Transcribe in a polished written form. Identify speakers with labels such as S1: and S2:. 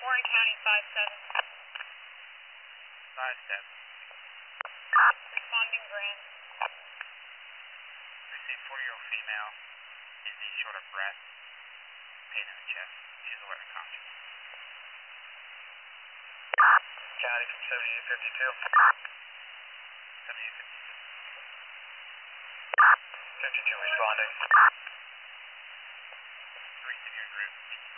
S1: Warren County 5-7.
S2: 5-7.
S1: Responding Grand.
S2: Received 4-year-old female, is short of breath, pain in the chest. She's alert and conscious.
S3: County from 7852.
S2: 7852.
S3: 52 responding.
S2: 3 severe groups.